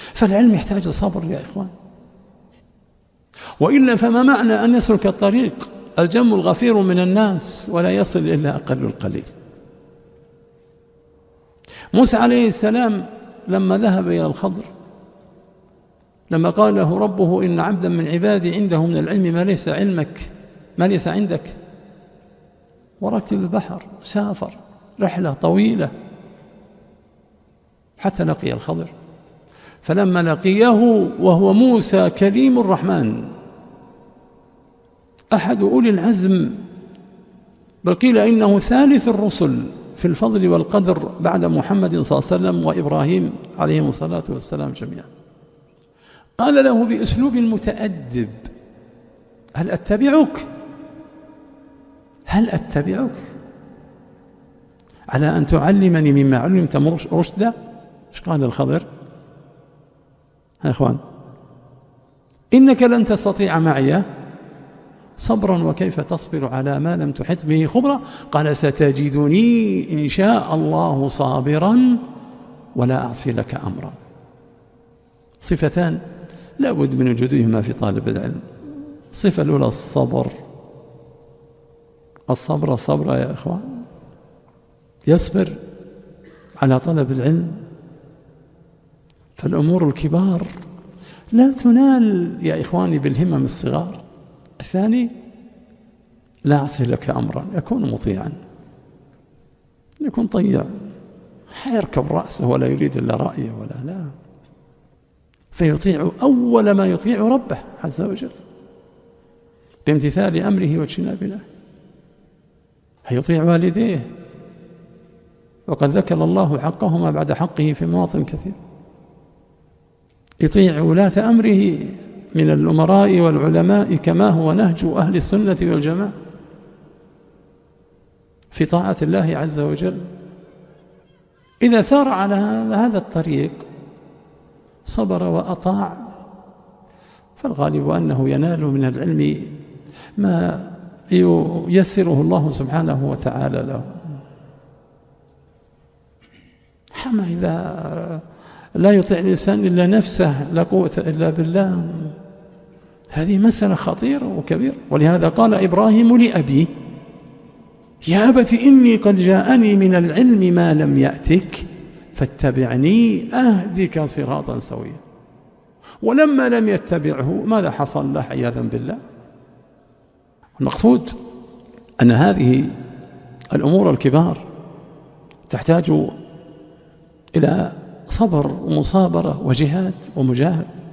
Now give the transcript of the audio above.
فالعلم يحتاج صبر يا إخوان، وإلا فما معنى أن يسلك الطريق الجم الغفير من الناس ولا يصل إلا أقل القليل. موسى عليه السلام لما ذهب إلى الخضر، لما قال له ربه إن عبدا من عبادي عنده من العلم ما ليس عندك، وركب البحر، سافر رحلة طويلة حتى لقي الخضر. فلما لقيه وهو موسى كليم الرحمن أحد أولي العزم، بل قيل إنه ثالث الرسل في الفضل والقدر بعد محمد صلى الله عليه وسلم وإبراهيم عليهم الصلاة والسلام جميعا، قال له بأسلوب متأدب: هل أتبعك على أن تعلمني مما علمت رشدا؟ ايش قال الخضر؟ يا إخوان، إنك لن تستطيع معي صبرا وكيف تصبر على ما لم تحط به خبرا. قال ستجدني إن شاء الله صابرا ولا أعصي لك أمرا. صفتان لا بد من وجودهما في طالب العلم. الصفة الأولى الصبر يا إخوان، يصبر على طلب العلم. فالأمور الكبار لا تنال يا إخواني بالهمم الصغار. الثاني لا أعصي لك أمرا، يكون مطيعا، يكون طيع، حيركب رأسه ولا يريد إلا رأيه لا، فيطيع أول ما يطيع ربه عز وجل بامتثال أمره واجتناب نهيه. يطيع والديه، وقد ذكر الله حقهما بعد حقه في مواطن كثير. يطيع ولاة أمره من الأمراء والعلماء كما هو نهج أهل السنة والجماعة في طاعة الله عز وجل. إذا سار على هذا الطريق صبر وأطاع، فالغالب أنه ينال من العلم ما ييسره الله سبحانه وتعالى له. حما إذا لا يطيع الإنسان إلا نفسه لا قوة إلا بالله، هذه مسألة خطيرة وكبيرة. ولهذا قال إبراهيم لأبيه: يا أبت إني قد جاءني من العلم ما لم يأتك فاتبعني أهدك صراطا سويا. ولما لم يتبعه ماذا حصل له عياذا بالله؟ المقصود أن هذه الأمور الكبار تحتاج إلى صبر ومصابرة وجهاد ومجاهد.